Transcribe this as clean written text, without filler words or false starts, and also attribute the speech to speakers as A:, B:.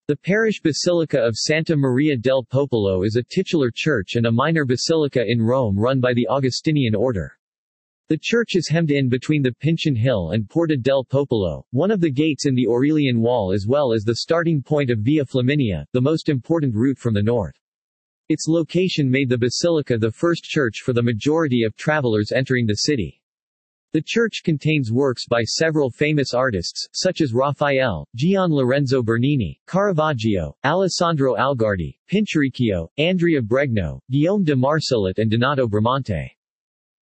A: The parish basilica of Santa Maria del Popolo is a titular church and a minor basilica in Rome run by the Augustinian order. The church is hemmed in between the Pincian Hill and Porta del Popolo, one of the gates in the Aurelian Wall, as well as the starting point of Via Flaminia, the most important route from the north. Its location made the basilica the first church for the majority of travelers entering the city. The church contains works by several famous artists, such as Raphael, Gian Lorenzo Bernini, Caravaggio, Alessandro Algardi, Pinturicchio, Andrea Bregno, Guillaume de Marcellet and Donato Bramante.